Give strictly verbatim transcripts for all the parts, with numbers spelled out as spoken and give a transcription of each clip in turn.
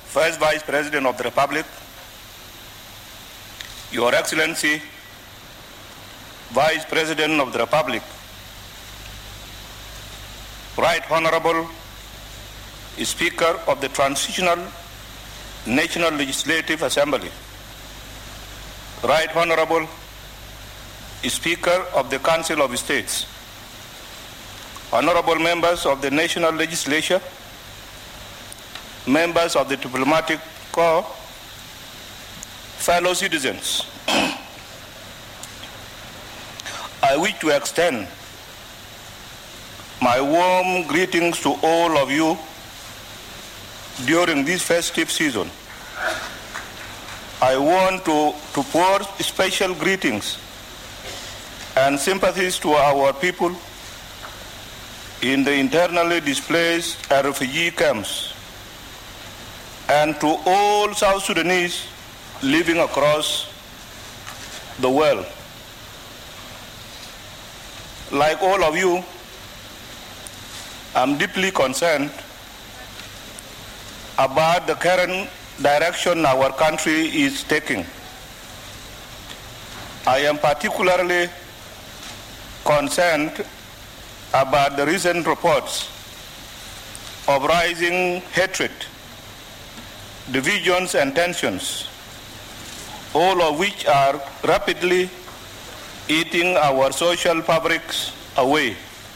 First Vice President of the Republic, Your Excellency, Vice President of the Republic, Right Honorable Speaker of the Transitional National Legislative Assembly, Right Honorable Speaker of the Council of States, Honorable members of the National Legislature, members of the Diplomatic Corps, fellow citizens, I wish to extend my warm greetings to all of you during this festive season. I want to, to pour special greetings and sympathies to our people in the internally displaced and refugee camps, and to all South Sudanese living across the world. Like all of you, I'm deeply concerned about the current direction our country is taking. I am particularly concerned about the recent reports of rising hatred, divisions and tensions, all of which are rapidly eating our social fabrics away.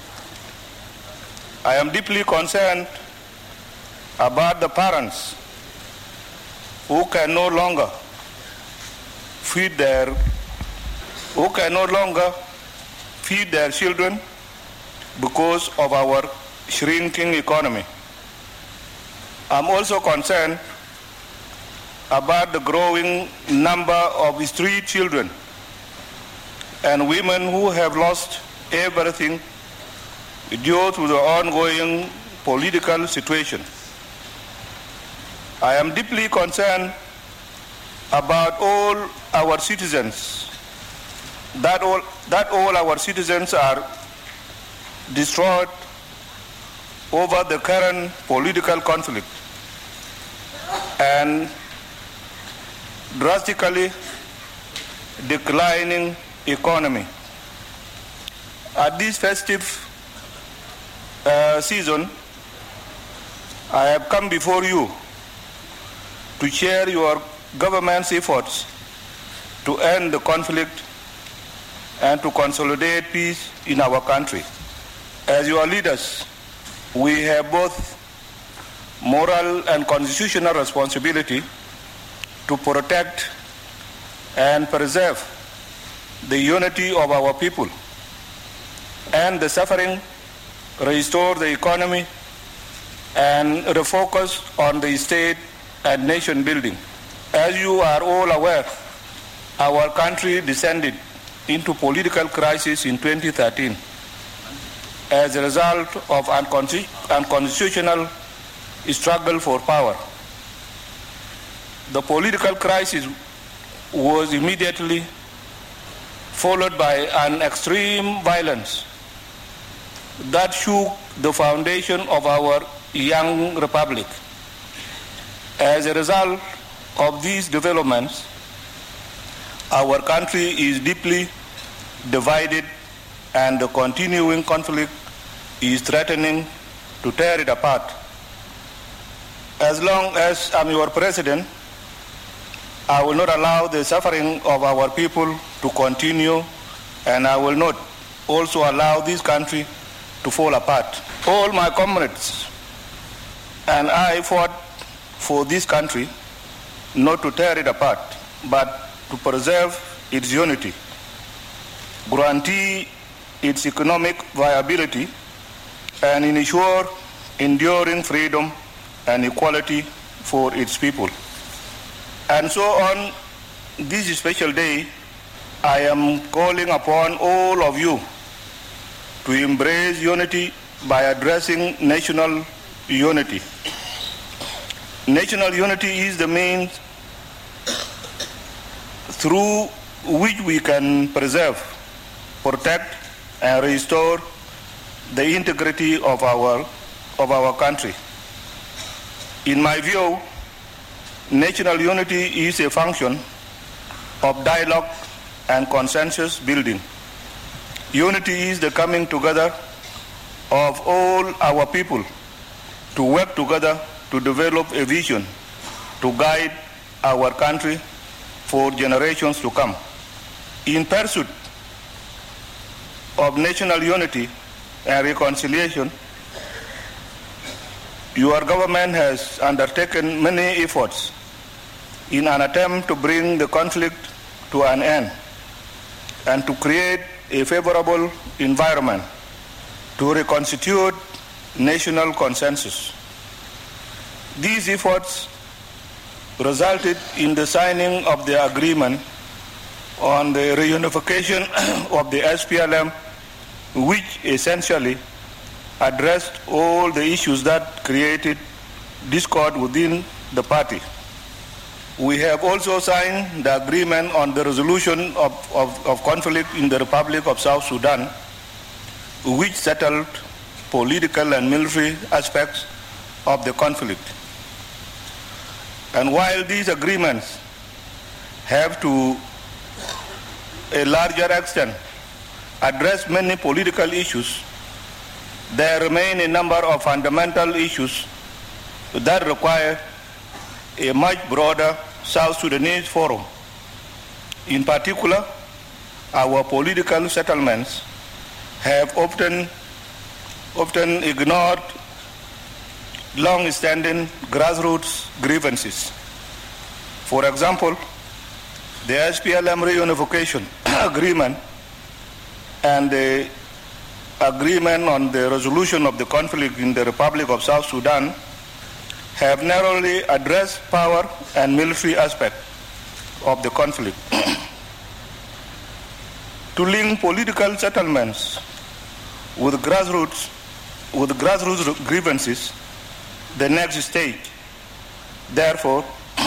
I am deeply concerned about the parents who can no longer feed their who can no longer feed their children because of our shrinking economy. I'm also concerned about the growing number of street children and women who have lost everything due to the ongoing political situation. I am deeply concerned about all our citizens, that all, that all our citizens are destroyed over the current political conflict and drastically declining economy. At this festive uh, season, I have come before you to share your government's efforts to end the conflict and to consolidate peace in our country. As your leaders, we have both moral and constitutional responsibility to protect and preserve the unity of our people and the suffering, restore the economy, and refocus on the state and nation building. As you are all aware, our country descended into political crisis in twenty thirteen as a result of unconstitutional struggle for power. The political crisis was immediately followed by an extreme violence that shook the foundation of our young republic. As a result of these developments, our country is deeply divided, and the continuing conflict is threatening to tear it apart. As long as I'm your president, I will not allow the suffering of our people to continue, and I will not also allow this country to fall apart. All my comrades and I fought for this country not to tear it apart, but to preserve its unity, guarantee its economic viability, and ensure enduring freedom and equality for its people. And so on this special day, I am calling upon all of you to embrace unity by addressing national unity. National unity is the means through which we can preserve, protect, and restore the integrity of our, of our country. In my view, national unity is a function of dialogue and consensus building. Unity is the coming together of all our people to work together to develop a vision to guide our country for generations to come. In pursuit of national unity and reconciliation, your government has undertaken many efforts in an attempt to bring the conflict to an end and to create a favorable environment to reconstitute national consensus. These efforts resulted in the signing of the agreement on the reunification of the S P L M, which essentially addressed all the issues that created discord within the party. We have also signed the agreement on the resolution of, of, of conflict in the Republic of South Sudan, which settled political and military aspects of the conflict. And while these agreements have to a larger extent address many political issues, there remain a number of fundamental issues that require a much broader South Sudanese forum. In particular, our political settlements have often, often ignored long-standing grassroots grievances. For example, the S P L M reunification agreement and the agreement on the resolution of the conflict in the Republic of South Sudan have narrowly addressed power and military aspects of the conflict. To link political settlements with grassroots, with grassroots grievances, the next stage, therefore,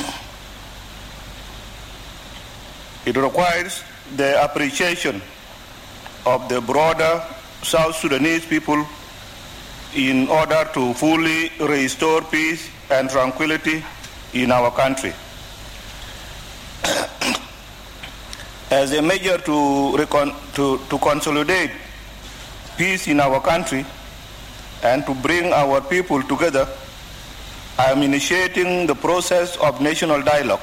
it requires the appreciation of the broader South Sudanese people in order to fully restore peace and tranquility in our country. As a measure to, recon to, to consolidate peace in our country and to bring our people together, I am initiating the process of national dialogue.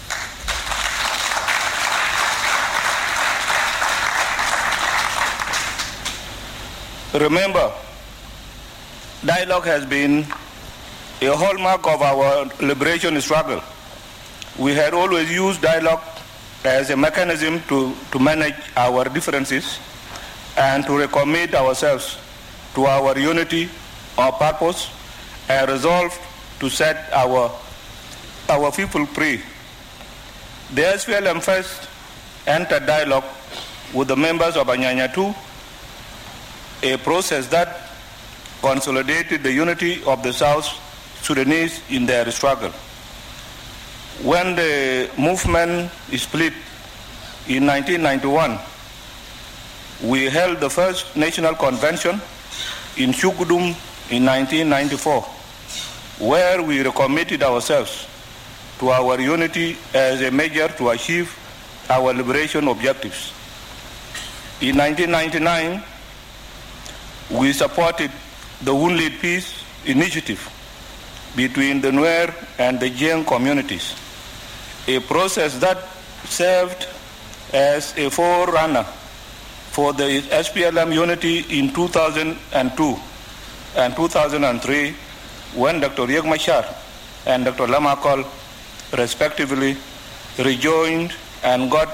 Remember, dialogue has been a hallmark of our liberation struggle. We had always used dialogue as a mechanism to, to manage our differences and to recommit ourselves to our unity, our purpose, and resolve to set our, our people free. The S P L M first entered dialogue with the members of Anyanya two, a process that consolidated the unity of the South Sudanese in their struggle. When the movement split in nineteen ninety-one, we held the first national convention in Shukudum in nineteen ninety-four, where we recommitted ourselves to our unity as a measure to achieve our liberation objectives. In nineteen ninety-nine, we supported the Wounded Peace Initiative between the Nuer and the Jiang communities, a process that served as a forerunner for the S P L M unity in two thousand two and two thousand three, when Doctor Riek Machar and Doctor Lama Kol respectively rejoined and got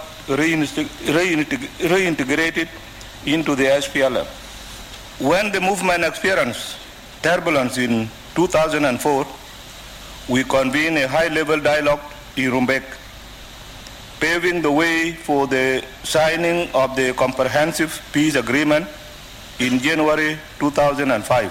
reintegrated into the S P L M. When the movement experienced turbulence in two thousand four, we convened a high-level dialogue in Rumbek, paving the way for the signing of the Comprehensive Peace Agreement in January two thousand five.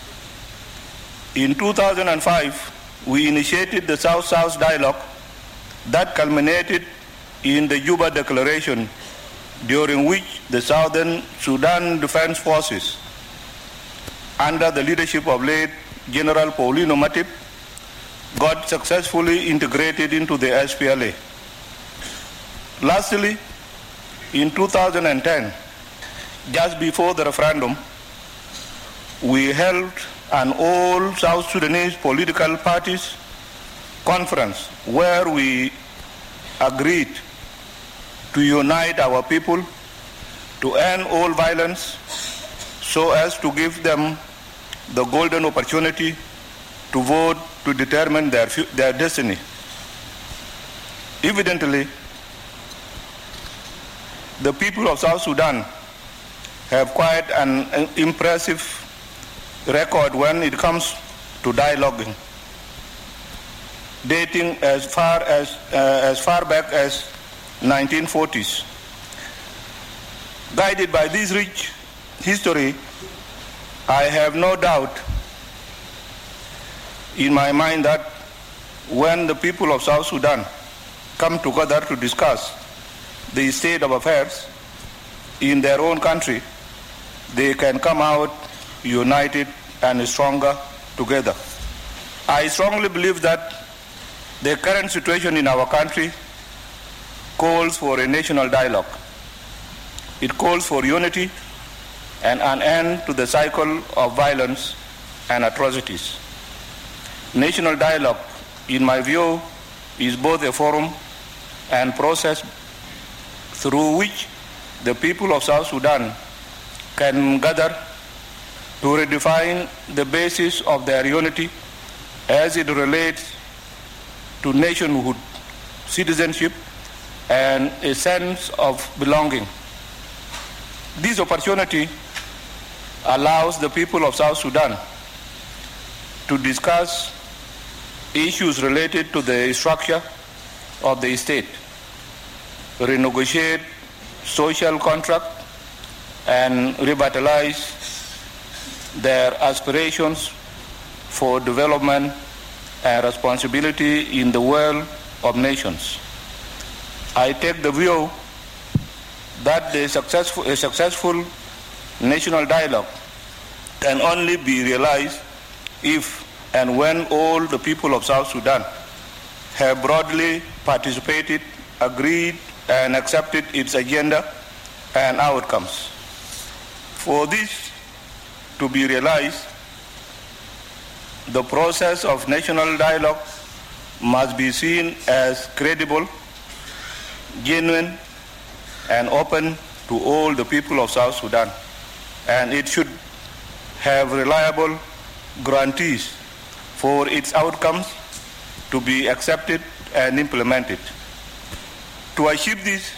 In two thousand five, we initiated the South-South dialogue that culminated in the Juba Declaration, during which the Southern Sudan Defense Forces, under the leadership of late General Paulino Matip, got successfully integrated into the S P L A. Lastly, in two thousand ten, just before the referendum, we held an all South Sudanese political parties conference where we agreed to unite our people, to end all violence, so as to give them the golden opportunity to vote to determine their, their destiny. Evidently, the people of South Sudan have quite an, an impressive record when it comes to dialoguing, dating as far as uh, as far back as nineteen forties. Guided by this rich history, I have no doubt in my mind that when the people of South Sudan come together to discuss the state of affairs in their own country, they can come out united and stronger together. I strongly believe that the current situation in our country calls for a national dialogue. It calls for unity and an end to the cycle of violence and atrocities. National dialogue, in my view, is both a forum and process through which the people of South Sudan can gather to redefine the basis of their unity as it relates to nationhood, citizenship, and a sense of belonging. This opportunity allows the people of South Sudan to discuss issues related to the structure of the state, renegotiate social contract, and revitalize their aspirations for development and responsibility in the world of nations. I take the view that the successful, a successful national dialogue can only be realized if and when all the people of South Sudan have broadly participated, agreed, and accepted its agenda and outcomes. For this to be realized, the process of national dialogue must be seen as credible, genuine, and open to all the people of South Sudan, and it should have reliable guarantees for its outcomes to be accepted and implemented. To achieve this,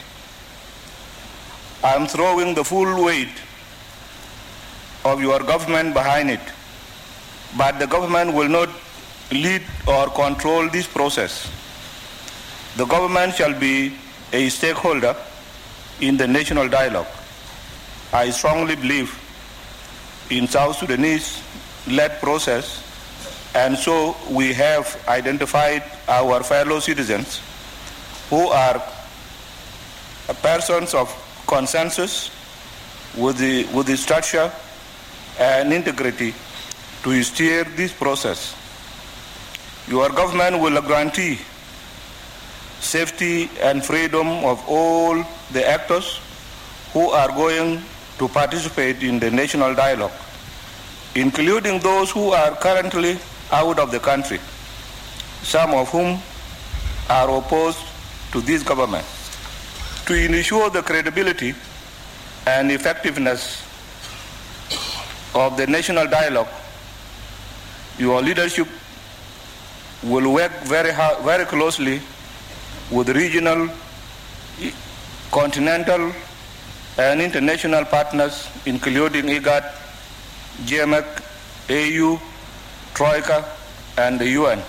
I am throwing the full weight of your government behind it, but the government will not lead or control this process. The government shall be a stakeholder in the national dialogue. I strongly believe in South Sudanese-led process, and so we have identified our fellow citizens who are persons of consensus with the, with the structure and integrity to steer this process. Your government will guarantee safety and freedom of all the actors who are going to participate in the national dialogue, including those who are currently out of the country, some of whom are opposed to this government. To ensure the credibility and effectiveness of the national dialogue, your leadership will work very hard, very closely with regional, continental, and international partners, including IGAD, J M E C, A U, Troika, and the U N.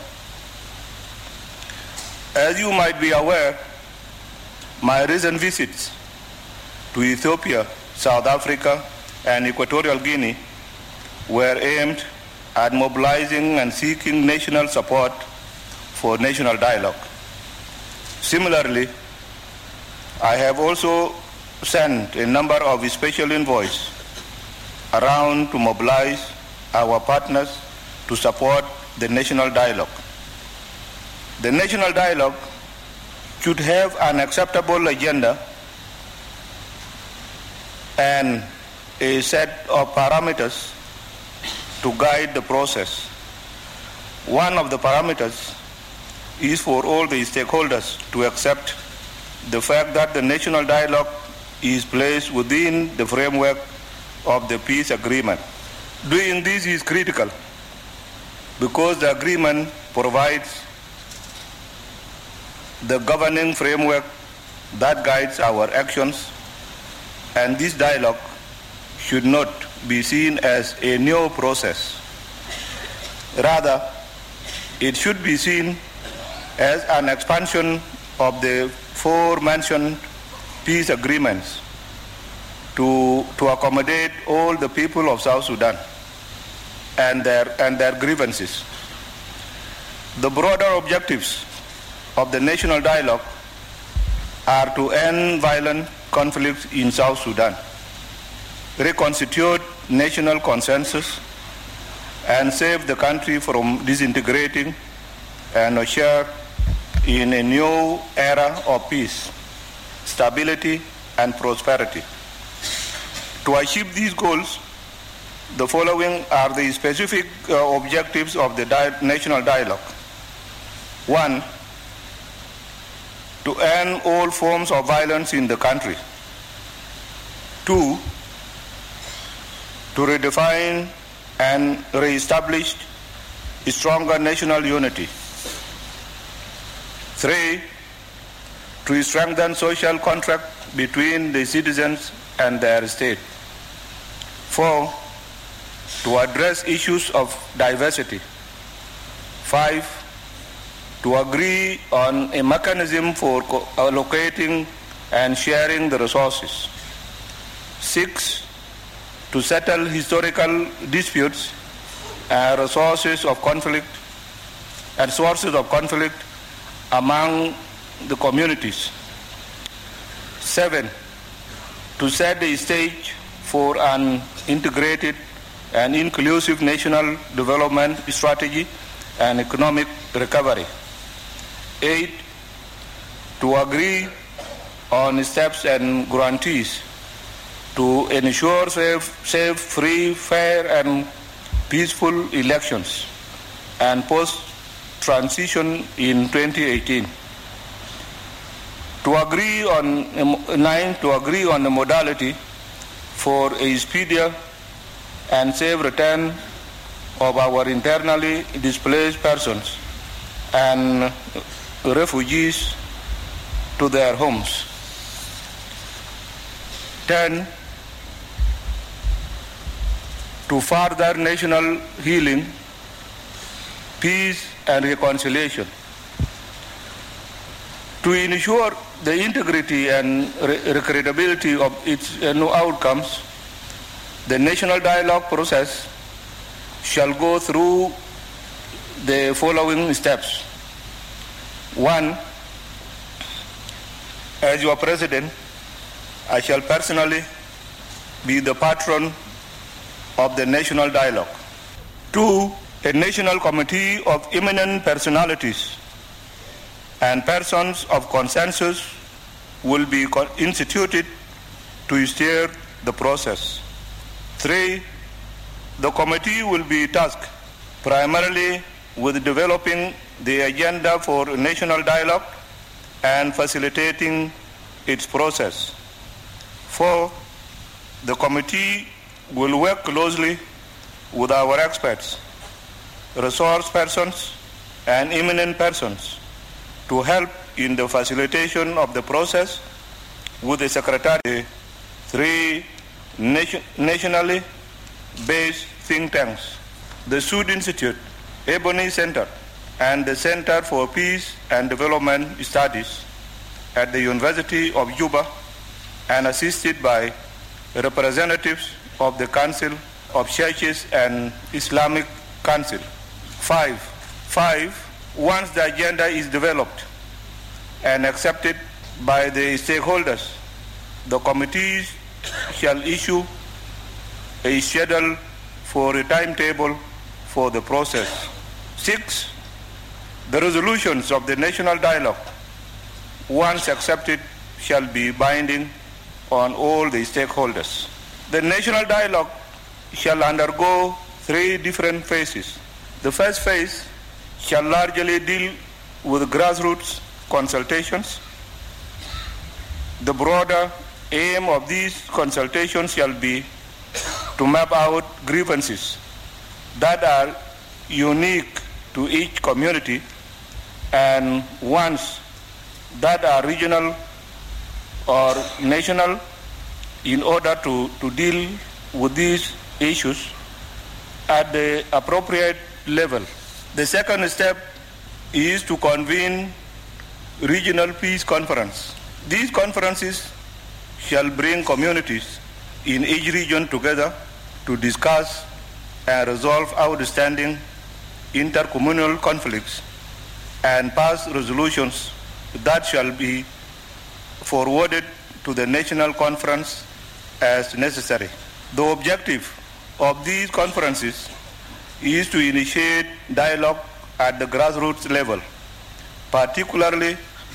As you might be aware, my recent visits to Ethiopia, South Africa, and Equatorial Guinea were aimed at mobilizing and seeking national support for national dialogue. Similarly, I have also sent a number of special envoys around to mobilize our partners to support the national dialogue. The national dialogue should have an acceptable agenda and a set of parameters to guide the process. One of the parameters is for all the stakeholders to accept the fact that the national dialogue is placed within the framework of the peace agreement. Doing this is critical because the agreement provides the governing framework that guides our actions, and this dialogue should not be seen as a new process. Rather, it should be seen as an expansion of the forementioned peace agreements to, to accommodate all the people of South Sudan and their, and their grievances. The broader objectives of the national dialogue are to end violent conflicts in South Sudan, reconstitute national consensus, and save the country from disintegrating and usher in a new era of peace, stability, and prosperity. To achieve these goals, the following are the specific uh, objectives of the di- national dialogue. One, to end all forms of violence in the country. Two, to redefine and re-establish a stronger national unity. Three, to strengthen social contract between the citizens and their state. Four, to address issues of diversity. Five, to agree on a mechanism for allocating and sharing the resources. Six, to settle historical disputes and resources of conflict and sources of conflict among the communities. Seven, to set the stage for an integrated and inclusive national development strategy and economic recovery. Eight, to agree on steps and guarantees to ensure safe, safe, free, fair, and peaceful elections and post-transition in twenty eighteen. To agree on nine, to agree on the modality for a speedier and safe return of our internally displaced persons and refugees to their homes. Ten, to further national healing, peace, and reconciliation. To ensure the integrity and re- credibility of its uh, new outcomes, the national dialogue process shall go through the following steps. One, as your president, I shall personally be the patron of the national dialogue. Two, a national committee of eminent personalities and persons of consensus will be instituted to steer the process. Three, the committee will be tasked primarily with developing the agenda for national dialogue and facilitating its process. Four, the committee will work closely with our experts, resource persons, and eminent persons to help in the facilitation of the process with the Secretary. Three nation, nationally based think tanks, the Sud Institute, Ebony Center, and the Center for Peace and Development Studies at the University of Juba, and assisted by representatives of the Council of Churches and Islamic Council. Five, five, once the agenda is developed and accepted by the stakeholders, the committees shall issue a schedule for a timetable for the process. Six, The resolutions of the national dialogue, once accepted, shall be binding on all the stakeholders. The national dialogue shall undergo three different phases. The first phase shall largely deal with grassroots consultations. The broader aim of these consultations shall be to map out grievances that are unique to each community and ones that are regional or national in order to, to deal with these issues at the appropriate level. The second step is to convene regional peace conference. These conferences shall bring communities in each region together to discuss and resolve outstanding intercommunal conflicts and pass resolutions that shall be forwarded to the national conference as necessary. The objective of these conferences is to initiate dialogue at the grassroots level, particularly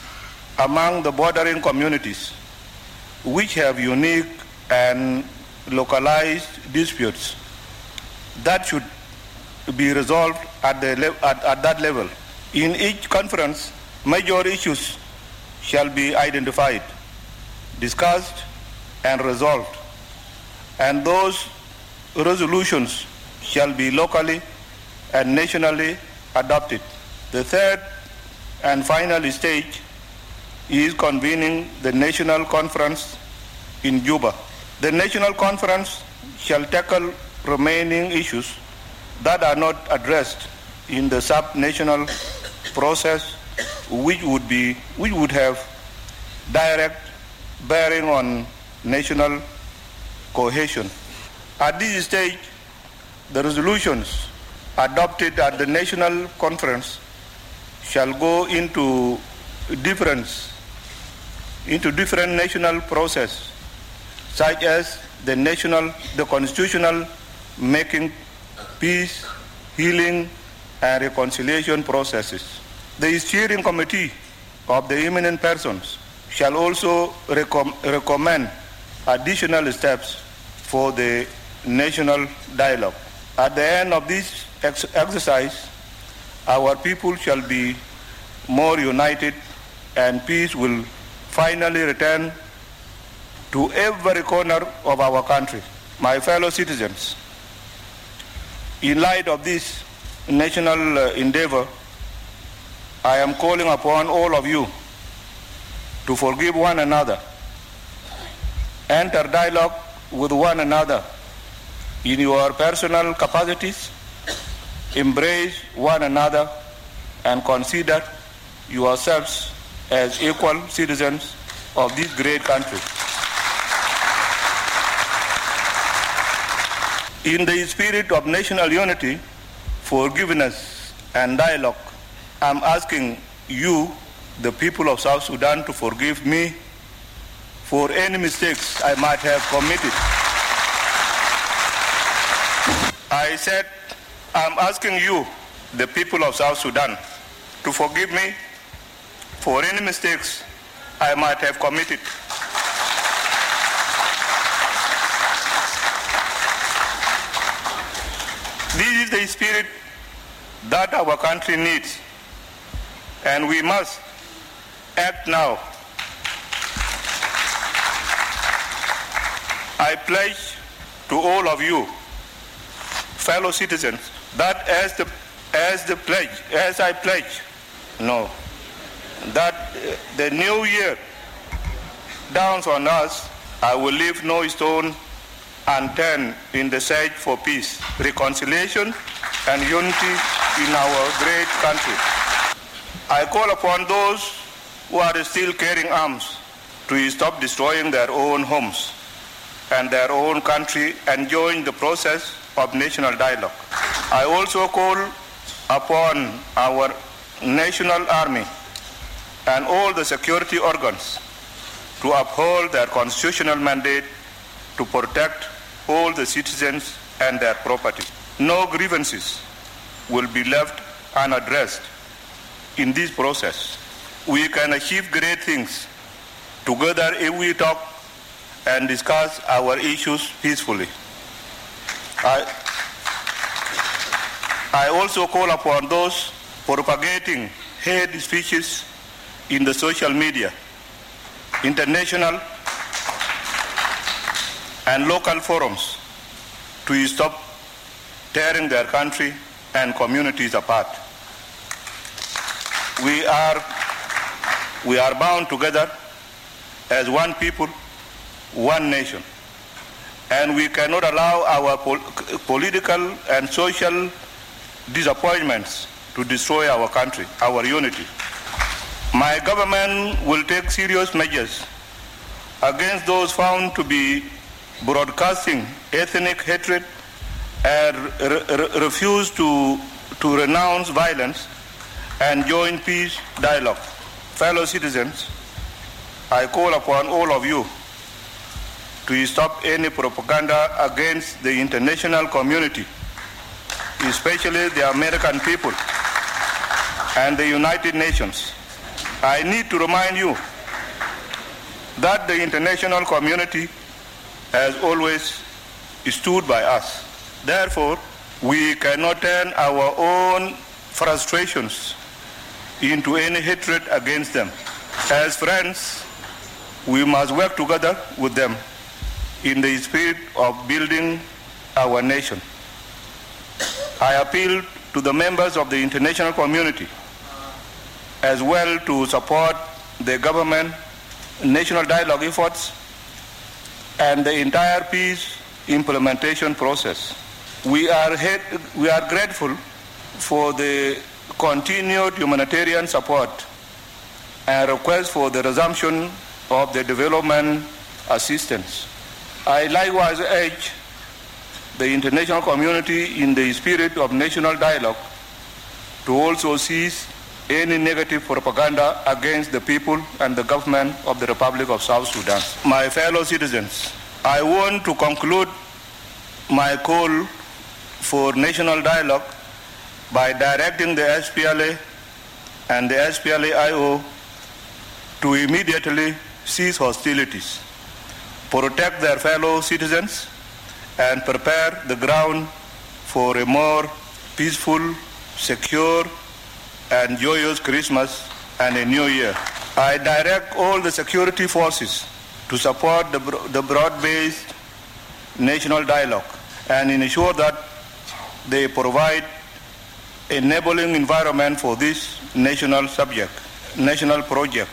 among the bordering communities, which have unique and localized disputes that should be resolved at, the le- at, at that level. In each conference, major issues shall be identified, discussed, and resolved, and those resolutions shall be locally and nationally adopted. The third and final stage is convening the national conference in Juba. The national conference shall tackle remaining issues that are not addressed in the sub-national process, which would be which would have direct bearing on national cohesion. At this stage, the resolutions adopted at the national conference shall go into different into different national process, such as the national, the constitutional making, peace, healing, and reconciliation processes. The steering committee of the eminent persons shall also recom- recommend additional steps for the national dialogue. At the end of this ex- exercise, our people shall be more united and peace will finally return to every corner of our country. My fellow citizens, in light of this national uh, endeavor, I am calling upon all of you to forgive one another, enter dialogue with one another in your personal capacities, embrace one another, and consider yourselves as equal citizens of this great country. In the spirit of national unity, forgiveness, and dialogue, I'm asking you, the people of South Sudan, to forgive me for any mistakes I might have committed. I said, I'm asking you, the people of South Sudan, to forgive me for any mistakes I might have committed. This is the spirit that our country needs, and we must act now. I pledge to all of you, fellow citizens, that as the as the pledge, as I pledge, no, that the new year dawns on us, I will leave no stone unturned in the search for peace, reconciliation, and unity in our great country. I call upon those who are still carrying arms to stop destroying their own homes and their own country and join the process of national dialogue. I also call upon our national army and all the security organs to uphold their constitutional mandate to protect all the citizens and their property. No grievances will be left unaddressed, in this process. We can achieve great things together if we talk and discuss our issues peacefully. I, I also call upon those propagating hate speeches in the social media, international and local forums, to stop tearing their country and communities apart. We are, we are bound together as one people, one nation, and we cannot allow our pol- political and social disappointments to destroy our country, our unity. My government will take serious measures against those found to be broadcasting ethnic hatred and re- re- refuse to, to renounce violence and join peace dialogue. Fellow citizens, I call upon all of you to stop any propaganda against the international community, especially the American people and the United Nations. I need to remind you that the international community has always stood by us. Therefore, we cannot turn our own frustrations into any hatred against them. As friends, we must work together with them in the spirit of building our nation. I appeal to the members of the international community as well to support the government national dialogue efforts and the entire peace implementation process. We are, head, we are grateful for the continued humanitarian support and request for the resumption of the development assistance. I likewise urge the international community in the spirit of national dialogue to also cease any negative propaganda against the people and the government of the Republic of South Sudan. My fellow citizens, I want to conclude my call for national dialogue by directing the S P L A and the S P L A I O to immediately cease hostilities, protect their fellow citizens, and prepare the ground for a more peaceful, secure, and joyous Christmas and a new year. I direct all the security forces to support the, bro- the broad-based national dialogue and ensure that they provide enabling environment for this national subject, national project.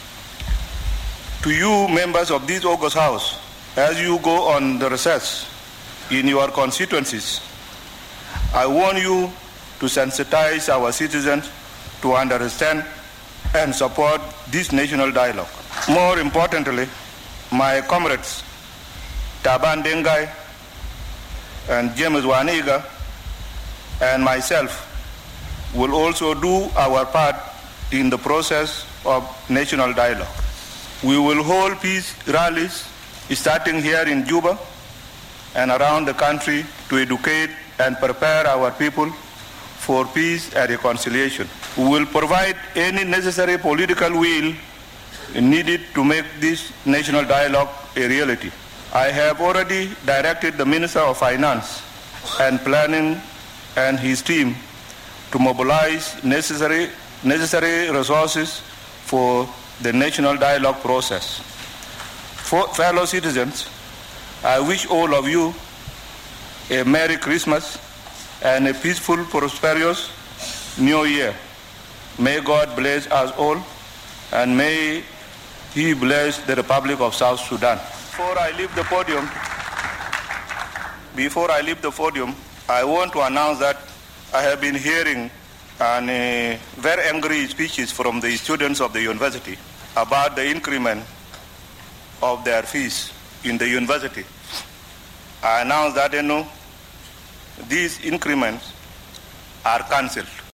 To you, members of this August House, as you go on the recess in your constituencies, I want you to sensitize our citizens to understand and support this national dialogue. More importantly, my comrades, Taban Dengai and James Waniga and myself will also do our part in the process of national dialogue. We will hold peace rallies starting here in Juba and around the country to educate and prepare our people for peace and reconciliation. We will provide any necessary political will needed to make this national dialogue a reality. I have already directed the Minister of Finance and Planning and his team to mobilize necessary, necessary resources for the national dialogue process. For fellow citizens, I wish all of you a Merry Christmas and a peaceful, prosperous New Year. May God bless us all, and may He bless the Republic of South Sudan. Before I leave the podium, before I leave the podium, I want to announce that I have been hearing an, uh, very angry speeches from the students of the university about the increment of their fees in the university. I announce that, you know, these increments are cancelled.